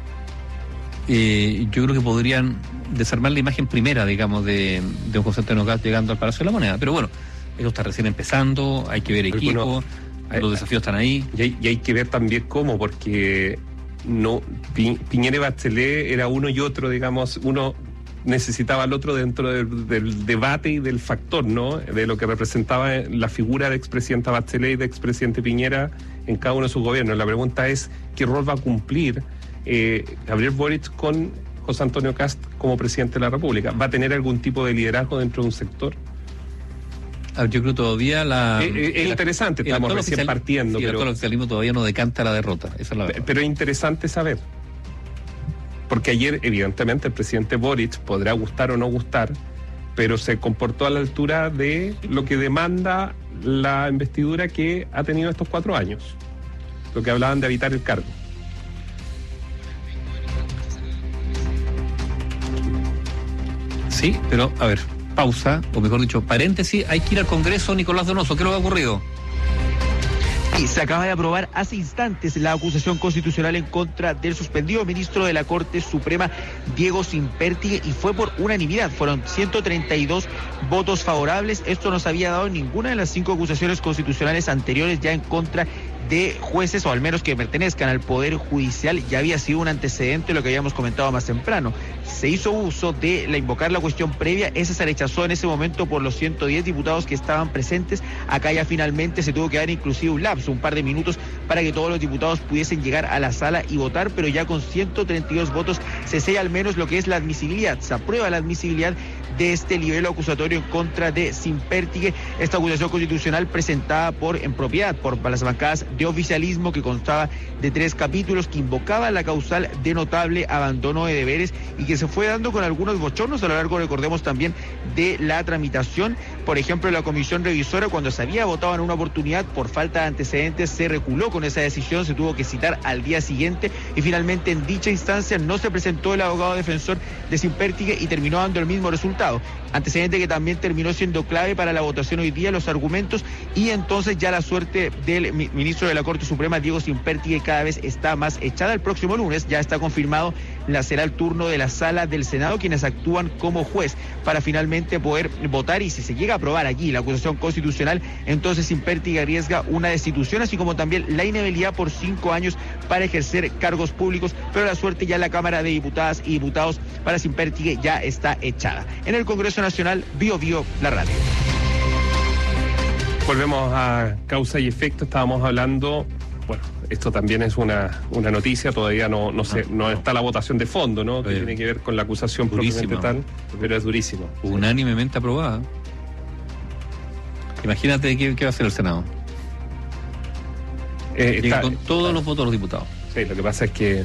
yo creo que podrían desarmar la imagen primera, digamos, de un José Antonio Kast llegando al Palacio de la Moneda. Pero bueno, eso está recién empezando, hay que ver equipo, los desafíos están ahí. Y hay que ver también cómo, porque no Piñera y Bachelet era uno y otro, digamos, uno necesitaba al otro dentro del debate y del factor, ¿no? De lo que representaba la figura de expresidenta Bachelet y de expresidente Piñera en cada uno de sus gobiernos. La pregunta es, ¿qué rol va a cumplir Gabriel Boric con José Antonio Kast como presidente de la República? ¿Va a tener algún tipo de liderazgo dentro de un sector? Yo creo todavía es interesante, estamos recién partiendo. Sí, pero el oficialismo todavía no decanta la derrota, esa es la verdad. Pero es interesante saber. Porque ayer, evidentemente, el presidente Boric podrá gustar o no gustar, pero se comportó a la altura de lo que demanda la investidura que ha tenido estos 4 años. Lo que hablaban de evitar el cargo. Sí, pero, a ver, pausa, o mejor dicho, paréntesis, hay que ir al Congreso. Nicolás Donoso, ¿qué es lo que ha ocurrido? Se acaba de aprobar hace instantes la acusación constitucional en contra del suspendido ministro de la Corte Suprema, Diego Simperti, y fue por unanimidad. Fueron 132 votos favorables. Esto no se había dado en ninguna de las 5 acusaciones constitucionales anteriores ya en contra de jueces, o al menos que pertenezcan al Poder Judicial, ya había sido un antecedente de lo que habíamos comentado más temprano. Se hizo uso de invocar la cuestión previa, esa se rechazó en ese momento por los 110 diputados que estaban presentes. Acá ya finalmente se tuvo que dar inclusive un lapso, un par de minutos, para que todos los diputados pudiesen llegar a la sala y votar, pero ya con 132 votos se sella al menos lo que es la admisibilidad, se aprueba la admisibilidad de este libelo acusatorio en contra de Sempértigue, esta acusación constitucional presentada en propiedad por las bancadas de oficialismo, que constaba de 3 capítulos, que invocaba la causal de notable abandono de deberes y que se fue dando con algunos bochornos a lo largo, recordemos, también de la tramitación. Por ejemplo, la comisión revisora, cuando se había votado en una oportunidad por falta de antecedentes, se reculó con esa decisión, se tuvo que citar al día siguiente y finalmente en dicha instancia no se presentó el abogado defensor de Sempértigue y terminó dando el mismo resultado. Antecedente que también terminó siendo clave para la votación hoy día, los argumentos, y entonces ya la suerte del ministro de la Corte Suprema, Diego Sempértigue, cada vez está más echada. El próximo lunes ya está confirmado, será el turno de la Sala del Senado, quienes actúan como juez para finalmente poder votar, y si se llega a aprobar aquí la acusación constitucional, entonces Sempértigue arriesga una destitución, así como también la inhabilidad por 5 años para ejercer cargos públicos, pero la suerte ya en la Cámara de Diputadas y Diputados para Sempértigue ya está echada. En el Congreso Nacional, Bio Bio, la radio. Volvemos a causa y efecto. Estábamos hablando, bueno, esto también es una noticia, todavía no está la votación de fondo, ¿no? Que tiene que ver con la acusación propiamente tal, pero es durísimo. Unánimemente aprobada. Imagínate qué va a hacer el Senado. Con todos los votos de los diputados. Sí, lo que pasa es que,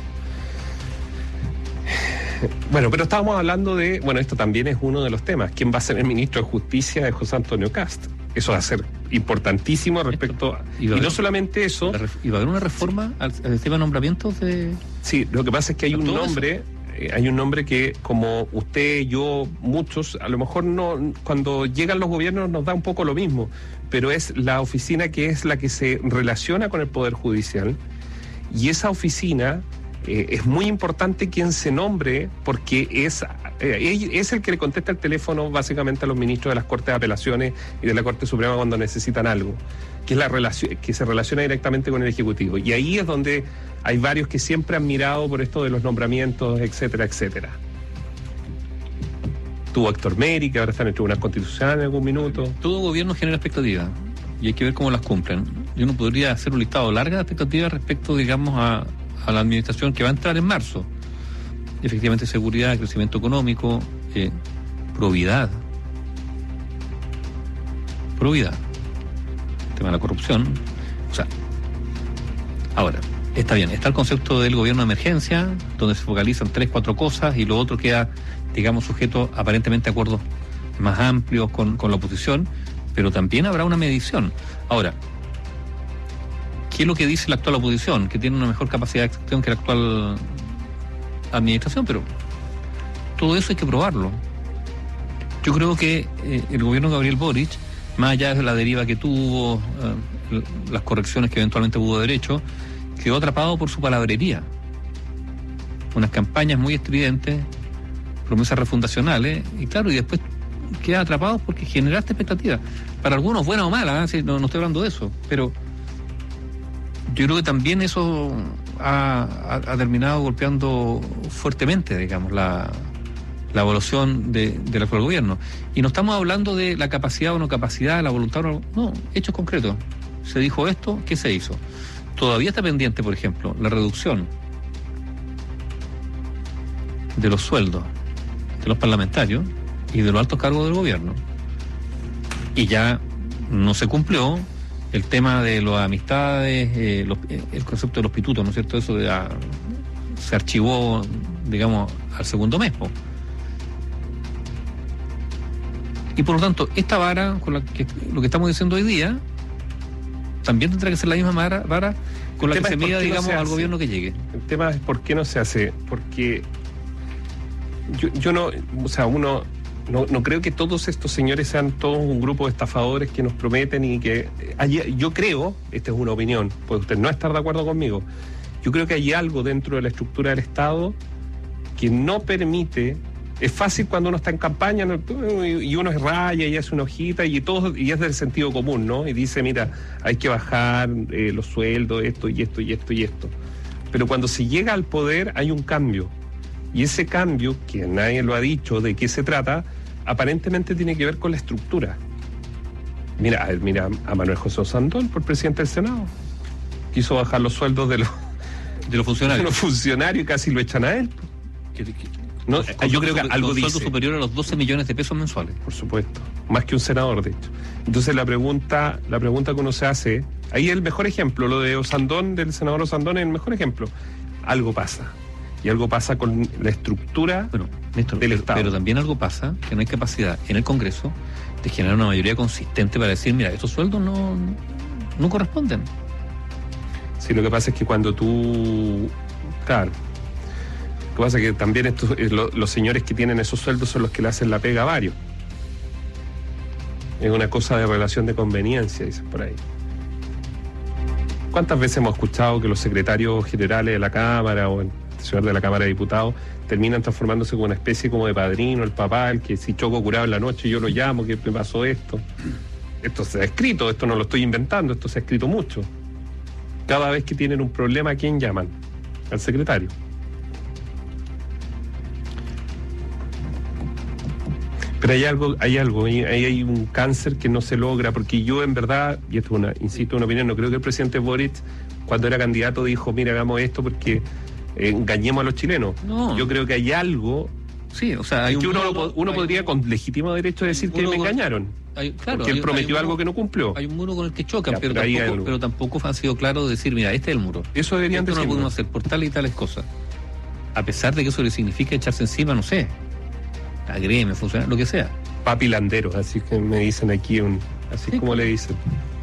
Bueno, pero estábamos hablando de, esto también es uno de los temas. ¿Quién va a ser el ministro de Justicia de José Antonio Kast? Eso va a ser importantísimo respecto a... Y no solamente eso... ¿Y va a haber una reforma al sistema de nombramientos de...? Sí, lo que pasa es que hay un nombre que, como usted, yo, muchos, a lo mejor no, cuando llegan los gobiernos nos da un poco lo mismo, pero es la oficina que es la que se relaciona con el Poder Judicial, y esa oficina... es muy importante quien se nombre, porque es el que le contesta el teléfono básicamente a los ministros de las Cortes de Apelaciones y de la Corte Suprema cuando necesitan algo, que es la relación que se relaciona directamente con el Ejecutivo. Y ahí es donde hay varios que siempre han mirado por esto de los nombramientos, etcétera, etcétera. Tuvo Héctor Meri, que ahora está en el Tribunal Constitucional en algún minuto. Todo gobierno genera expectativas y hay que ver cómo las cumplen. Yo no podría hacer un listado largo de expectativas respecto, digamos, a la administración que va a entrar en marzo. Efectivamente, seguridad, crecimiento económico, probidad. El tema de la corrupción. O sea, ahora, está bien, está el concepto del gobierno de emergencia, donde se focalizan 3-4 cosas y lo otro queda, digamos, sujeto aparentemente a acuerdos más amplios con la oposición, pero también habrá una medición. Ahora, ¿qué es lo que dice la actual oposición? Que tiene una mejor capacidad de acción que la actual administración, pero todo eso hay que probarlo. Yo creo que el gobierno de Gabriel Boric, más allá de la deriva que tuvo, las correcciones que eventualmente hubo derecho, quedó atrapado por su palabrería. Unas campañas muy estridentes, promesas refundacionales, y claro, y después queda atrapado porque generaste expectativas. Para algunos, buenas o malas, no estoy hablando de eso, pero yo creo que también eso ha terminado golpeando fuertemente, digamos, la evaluación del actual gobierno. Y no estamos hablando de la capacidad o no capacidad, la voluntad o no, hechos concretos. Se dijo esto, ¿qué se hizo? Todavía está pendiente, por ejemplo, la reducción de los sueldos de los parlamentarios y de los altos cargos del gobierno. Y ya no se cumplió el tema de las amistades, el concepto de los pitutos, ¿no es cierto? Eso se archivó, digamos, al segundo mes, ¿no? Y por lo tanto, esta vara, con lo que estamos diciendo hoy día, también tendrá que ser la misma vara con la que se mida, digamos, al gobierno que llegue. El tema es por qué no se hace, porque yo no, o sea, uno no creo que todos estos señores sean todos un grupo de estafadores que nos prometen y que yo creo, esta es una opinión, puede usted no estar de acuerdo conmigo, yo creo que hay algo dentro de la estructura del Estado que no permite Es fácil cuando uno está en campaña, ¿no? Y uno raya y hace una hojita y es del sentido común, ¿no? Y dice, mira, hay que bajar los sueldos, esto y esto y esto y esto. Pero cuando se llega al poder hay un cambio. Y ese cambio, que nadie lo ha dicho de qué se trata, aparentemente tiene que ver con la estructura. Mira a Manuel José Osandón, por presidente del Senado. Quiso bajar los sueldos de los funcionarios y casi lo echan a él. No, yo creo que algo dice. Sueldo superior a los 12 millones de pesos mensuales. Por supuesto, más que un senador, de hecho. Entonces la pregunta que uno se hace, ahí es el mejor ejemplo, lo de Osandón, del senador Osandón es el mejor ejemplo. Algo pasa. Y algo pasa con la estructura del Estado. Pero también algo pasa, que no hay capacidad en el Congreso de generar una mayoría consistente para decir, mira, estos sueldos no corresponden. Sí, lo que pasa es que cuando tú... Claro. Lo que pasa es que también los señores que tienen esos sueldos son los que le hacen la pega a varios. Es una cosa de relación de conveniencia, dicen por ahí. ¿Cuántas veces hemos escuchado que los secretarios generales de la Cámara o el señor de la Cámara de Diputados terminan transformándose como una especie como de padrino, el papá, el que si choco curado en la noche yo lo llamo, que me pasó esto? Esto se ha escrito, esto no lo estoy inventando, esto se ha escrito mucho. Cada vez que tienen un problema, ¿a quién llaman? Al secretario. Pero hay un cáncer que no se logra, porque yo en verdad, y esto es una opinión, no creo que el presidente Boric, cuando era candidato, dijo, mira, hagamos esto porque engañemos a los chilenos. No. Yo creo que hay algo... Sí, o sea, hay que uno podría con legítimo derecho decir que me engañaron. Porque él prometió algo que no cumplió. Hay un muro con el que chocan, pero tampoco ha sido claro decir, mira, este es el muro. Eso deberían decir. No lo podemos hacer por tal y tales cosas. A pesar de que eso le significa echarse encima, no sé, agreme, funcionar, lo que sea. Papilanderos, así que me dicen aquí, así como le dicen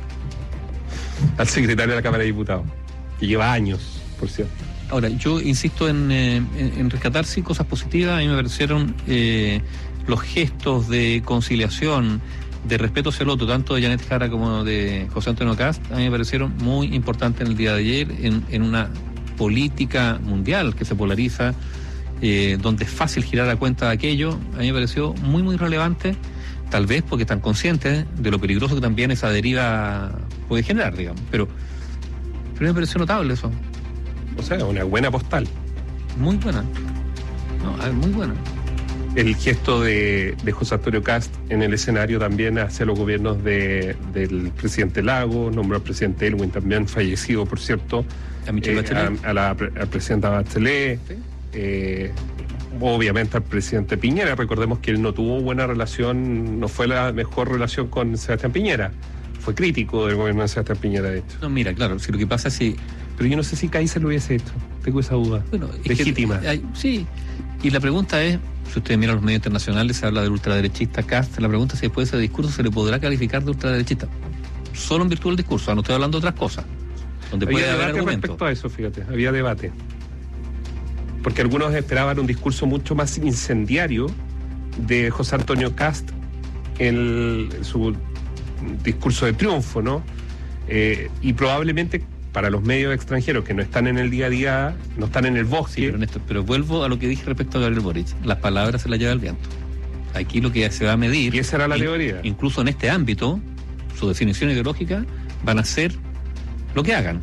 al secretario de la Cámara de Diputados, que lleva años, por cierto. Ahora, yo insisto en rescatar sí cosas positivas. A mí me parecieron los gestos de conciliación, de respeto hacia el otro, tanto de Janet Jara como de José Antonio Kast, a mí me parecieron muy importantes en el día de ayer, en una política mundial que se polariza, donde es fácil girar la cuenta de aquello. A mí me pareció muy, muy relevante, tal vez porque están conscientes de lo peligroso que también esa deriva puede generar, digamos. Pero me pareció notable eso. O sea, una buena postal. Muy buena. Muy buena. El gesto de José Antonio Kast en el escenario también hacia los gobiernos del presidente Lagos, nombró al presidente Elwin, también fallecido, por cierto, a Michelle Bachelet, a la presidenta Bachelet, ¿sí? Obviamente al presidente Piñera. Recordemos que él no tuvo buena relación, no fue la mejor relación con Sebastián Piñera. Fue crítico del gobierno de Sebastián Piñera, de hecho. No, mira, claro, si lo que pasa es que... Pero yo no sé si Kaiser lo hubiese hecho. Tengo esa duda. Bueno, legítima. Sí. Y la pregunta es, si ustedes miran los medios internacionales, se habla del ultraderechista Kast. La pregunta es si después de ese discurso se le podrá calificar de ultraderechista. Solo en virtud del discurso, no estoy hablando de otras cosas. Donde había puede haber debate argumentos. Respecto a eso, fíjate, había debate. Porque algunos esperaban un discurso mucho más incendiario de José Antonio Kast en su discurso de triunfo, ¿no? Y probablemente para los medios extranjeros que no están en el día a día, no están en el bosque. Sí, pero vuelvo a lo que dije respecto a Gabriel Boric. Las palabras se las lleva el viento. Aquí lo que se va a medir... Y esa era la teoría. Incluso en este ámbito, su definición ideológica van a ser lo que hagan.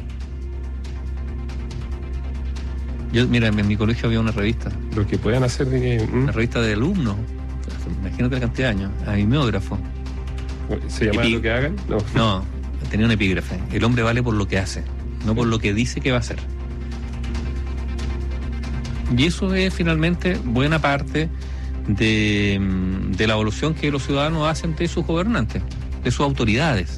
Mira, en mi colegio había una revista. Lo que puedan hacer una revista de alumnos. Imagínate la cantidad de años. A mimeógrafo. ¿Se llamaba Lo que hagan? No, tenía un epígrafe. El hombre vale por lo que hace, no por lo que dice que va a hacer. Y eso es finalmente buena parte de la evolución que los ciudadanos hacen de sus gobernantes, de sus autoridades.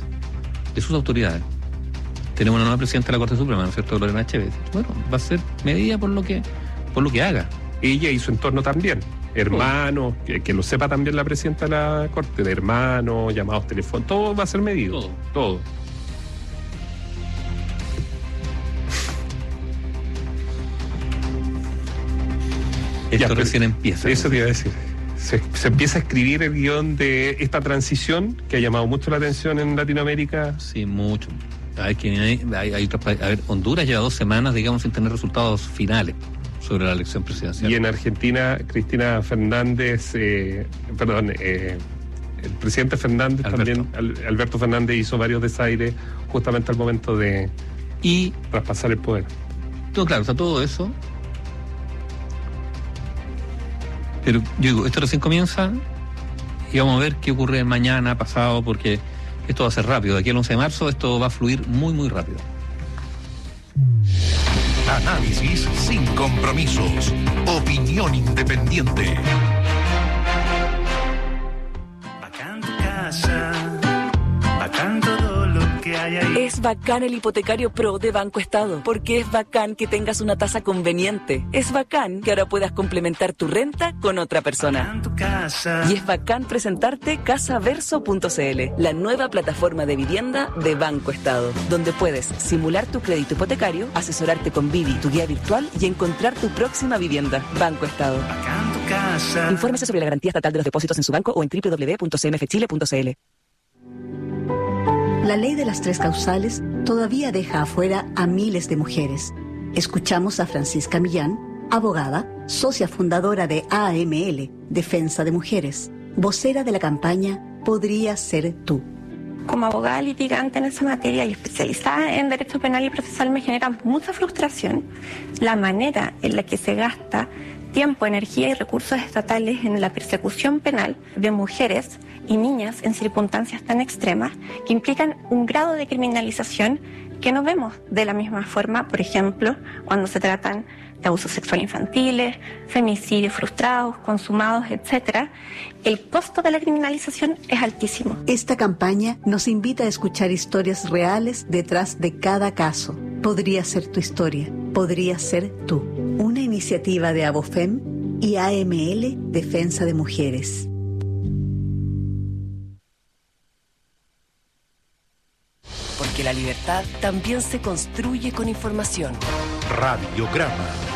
Tenemos una nueva presidenta de la Corte Suprema, ¿no es cierto?, Lorena Chévez. Bueno, va a ser medida por lo que haga. Ella y su entorno también. Hermanos, que lo sepa también la presidenta de la Corte, de hermanos, llamados telefónicos, todo va a ser medido. Todo. Esto recién empieza. Eso te iba a decir. Se empieza a escribir el guión de esta transición que ha llamado mucho la atención en Latinoamérica. Sí, mucho. Hay otros países. A ver, Honduras lleva 2 semanas, digamos, sin tener resultados finales. sobre la elección presidencial. Y en Argentina, Cristina Fernández, el presidente Fernández también, Alberto Fernández, hizo varios desaires justamente al momento de traspasar el poder. Claro, está todo eso. Pero yo digo, esto recién comienza y vamos a ver qué ocurre mañana, pasado, porque esto va a ser rápido. De aquí al 11 de marzo esto va a fluir muy, muy rápido. Análisis sin compromisos. Opinión independiente. Bacán tu casa, bacán todo lo que hay ahí. Es bacán el hipotecario Pro de Banco Estado, porque es bacán que tengas una tasa conveniente. Es bacán que ahora puedas complementar tu renta con otra persona. Bacán tu casa. Y es bacán presentarte Casaverso.cl, la nueva plataforma de vivienda de Banco Estado, donde puedes simular tu crédito hipotecario, asesorarte con Vivi, tu guía virtual, y encontrar tu próxima vivienda. Banco Estado. Bacán tu casa. Infórmese sobre la garantía estatal de los depósitos en su banco o en www.cmfchile.cl. La ley de las 3 causales todavía deja afuera a miles de mujeres. Escuchamos a Francisca Millán, abogada, socia fundadora de AML, Defensa de Mujeres, vocera de la campaña Podría Ser Tú. Como abogada litigante en esa materia y especializada en derecho penal y procesal, me genera mucha frustración la manera en la que se gasta tiempo, energía y recursos estatales en la persecución penal de mujeres y niñas en circunstancias tan extremas que implican un grado de criminalización que no vemos de la misma forma, por ejemplo, cuando se tratan de abusos sexuales infantiles, femicidios frustrados, consumados, etc. El costo de la criminalización es altísimo. Esta campaña nos invita a escuchar historias reales detrás de cada caso. Podría ser tu historia, podría ser tú. Una iniciativa de Abofem y AML Defensa de Mujeres. Porque la libertad también se construye con información. Radiograma.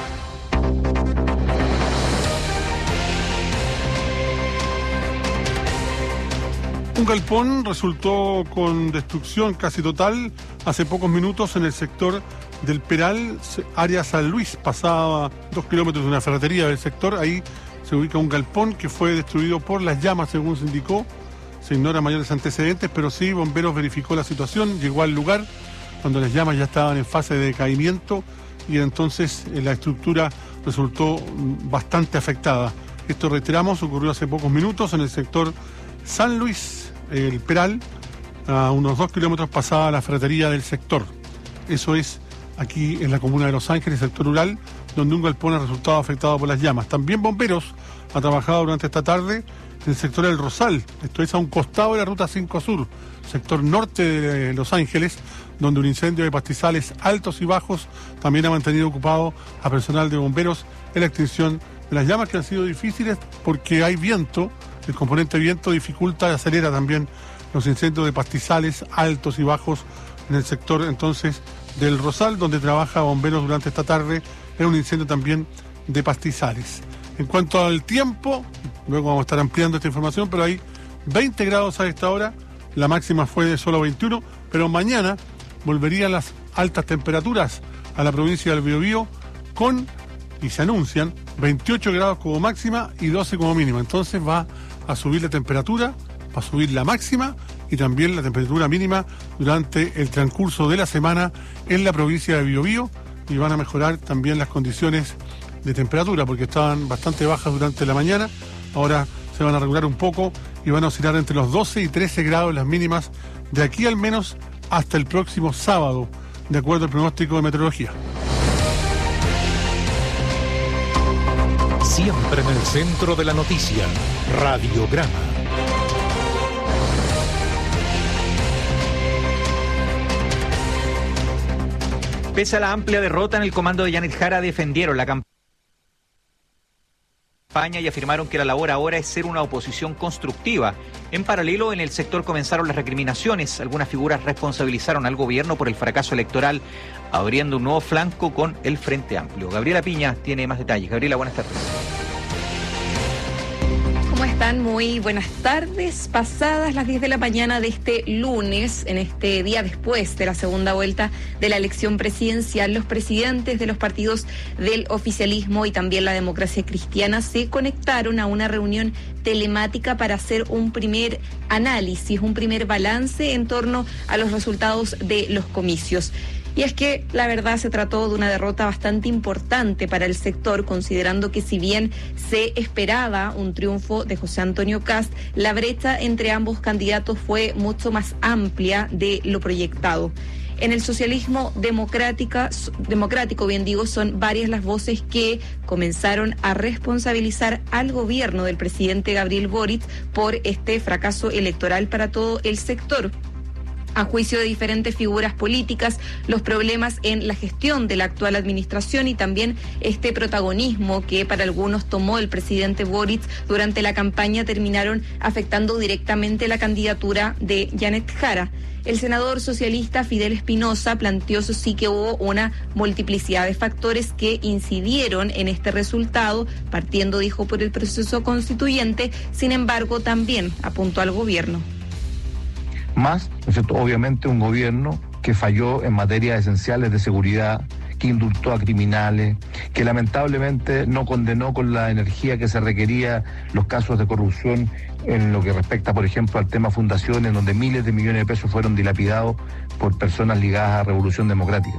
Un galpón resultó con destrucción casi total hace pocos minutos en el sector del Peral, área San Luis, pasaba 2 kilómetros de una ferretería del sector. Ahí se ubica un galpón que fue destruido por las llamas, según se indicó. Se ignora mayores antecedentes, pero sí, Bomberos verificó la situación, llegó al lugar cuando las llamas ya estaban en fase de decaimiento y entonces la estructura resultó bastante afectada. Esto, reiteramos, ocurrió hace pocos minutos en el sector San Luis, el Peral, a unos 2 kilómetros pasada la ferretería del sector. Eso es aquí en la comuna de Los Ángeles, sector rural, donde un galpón ha resultado afectado por las llamas. También Bomberos ha trabajado durante esta tarde en el sector del Rosal, esto es a un costado de la Ruta 5 Sur, sector norte de Los Ángeles, donde un incendio de pastizales altos y bajos también ha mantenido ocupado a personal de bomberos en la extinción de las llamas, que han sido difíciles porque hay viento. El componente viento dificulta y acelera también los incendios de pastizales altos y bajos en el sector entonces del Rosal, donde trabaja Bomberos durante esta tarde en un incendio también de pastizales. En cuanto al tiempo, luego vamos a estar ampliando esta información, pero hay 20 grados a esta hora, la máxima fue de solo 21, pero mañana volverían las altas temperaturas a la provincia del Biobío y se anuncian 28 grados como máxima y 12 como mínima. Entonces va a subir la temperatura, va a subir la máxima y también la temperatura mínima durante el transcurso de la semana en la provincia de Biobío, y van a mejorar también las condiciones de temperatura porque estaban bastante bajas durante la mañana. Ahora se van a regular un poco y van a oscilar entre los 12 y 13 grados las mínimas de aquí al menos hasta el próximo sábado, de acuerdo al pronóstico de meteorología. Siempre en el centro de la noticia, Radiograma. Pese a la amplia derrota en el comando de Janet Jara, defendieron la campaña y afirmaron que la labor ahora es ser una oposición constructiva. En paralelo, en el sector comenzaron las recriminaciones. Algunas figuras responsabilizaron al gobierno por el fracaso electoral, abriendo un nuevo flanco con el Frente Amplio. Gabriela Piña tiene más detalles. Gabriela, buenas tardes. ¿Cómo estás? están? Muy buenas tardes. Pasadas las 10 de la mañana de este lunes, en este día después de la segunda vuelta de la elección presidencial, los presidentes de los partidos del oficialismo y también la Democracia Cristiana se conectaron a una reunión telemática para hacer un primer análisis, un primer balance en torno a los resultados de los comicios. Y es que la verdad se trató de una derrota bastante importante para el sector, considerando que si bien se esperaba un triunfo de José Antonio Kast, la brecha entre ambos candidatos fue mucho más amplia de lo proyectado. En el socialismo democrático, bien digo, son varias las voces que comenzaron a responsabilizar al gobierno del presidente Gabriel Boric por este fracaso electoral para todo el sector. A juicio de diferentes figuras políticas, los problemas en la gestión de la actual administración y también este protagonismo que para algunos tomó el presidente Boric durante la campaña terminaron afectando directamente la candidatura de Janet Jara. El senador socialista Fidel Espinosa planteó, eso sí, que hubo una multiplicidad de factores que incidieron en este resultado, partiendo, dijo, por el proceso constituyente. Sin embargo, también apuntó al gobierno. Más, ¿no es cierto?, obviamente un gobierno que falló en materias esenciales de seguridad, que indultó a criminales, que lamentablemente no condenó con la energía que se requería los casos de corrupción en lo que respecta, por ejemplo, al tema fundaciones, donde miles de millones de pesos fueron dilapidados por personas ligadas a Revolución Democrática.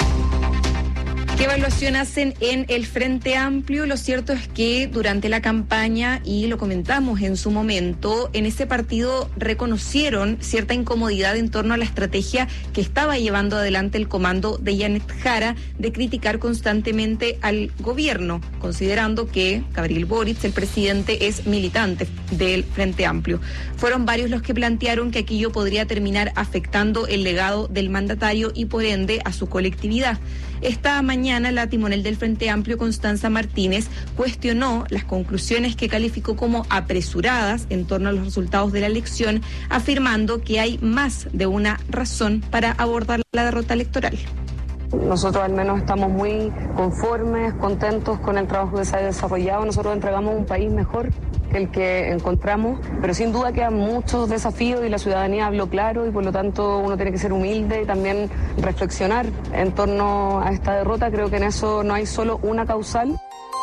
¿Qué evaluación hacen en el Frente Amplio? Lo cierto es que durante la campaña, y lo comentamos en su momento, en ese partido reconocieron cierta incomodidad en torno a la estrategia que estaba llevando adelante el comando de Janet Jara de criticar constantemente al gobierno, considerando que Gabriel Boric, el presidente, es militante del Frente Amplio. Fueron varios los que plantearon que aquello podría terminar afectando el legado del mandatario y por ende a su colectividad. Esta mañana la timonel del Frente Amplio, Constanza Martínez, cuestionó las conclusiones que calificó como apresuradas en torno a los resultados de la elección, afirmando que hay más de una razón para abordar la derrota electoral. Nosotros al menos estamos muy conformes, contentos con el trabajo que se ha desarrollado. Nosotros entregamos un país mejor que el que encontramos, pero sin duda quedan muchos desafíos y la ciudadanía habló claro y por lo tanto uno tiene que ser humilde y también reflexionar en torno a esta derrota. Creo que en eso no hay solo una causal.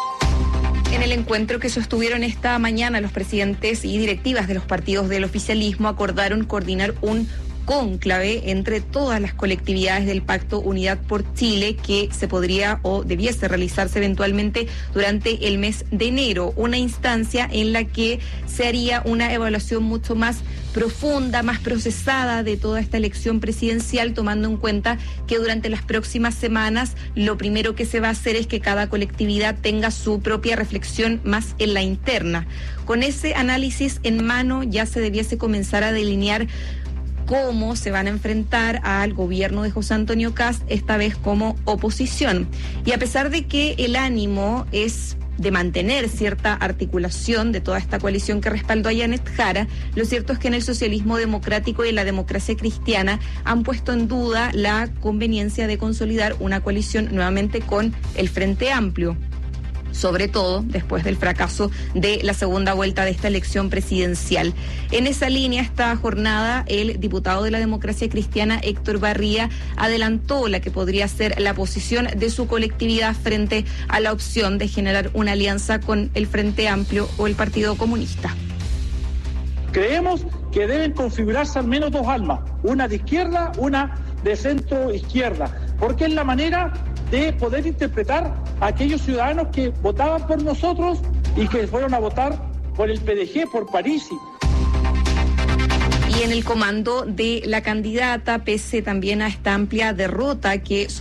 En el encuentro que sostuvieron esta mañana, los presidentes y directivas de los partidos del oficialismo acordaron coordinar un cónclave entre todas las colectividades del Pacto Unidad por Chile que se podría o debiese realizarse eventualmente durante el mes de enero, una instancia en la que se haría una evaluación mucho más profunda, más procesada de toda esta elección presidencial, tomando en cuenta que durante las próximas semanas lo primero que se va a hacer es que cada colectividad tenga su propia reflexión más en la interna. Con ese análisis en mano ya se debiese comenzar a delinear cómo se van a enfrentar al gobierno de José Antonio Kast, esta vez como oposición. Y a pesar de que el ánimo es de mantener cierta articulación de toda esta coalición que respaldó a Janet Jara, lo cierto es que en el socialismo democrático y en la Democracia Cristiana han puesto en duda la conveniencia de consolidar una coalición nuevamente con el Frente Amplio, sobre todo después del fracaso de la segunda vuelta de esta elección presidencial. En esa línea, esta jornada, el diputado de la Democracia Cristiana, Héctor Barría, adelantó la que podría ser la posición de su colectividad frente a la opción de generar una alianza con el Frente Amplio o el Partido Comunista. Creemos que deben configurarse al menos dos almas, una de izquierda, una de centro izquierda, porque es la manera de poder interpretar a aquellos ciudadanos que votaban por nosotros y que fueron a votar por el PDG, por Parisi. Y en el comando de la candidata, pese también a esta amplia derrota que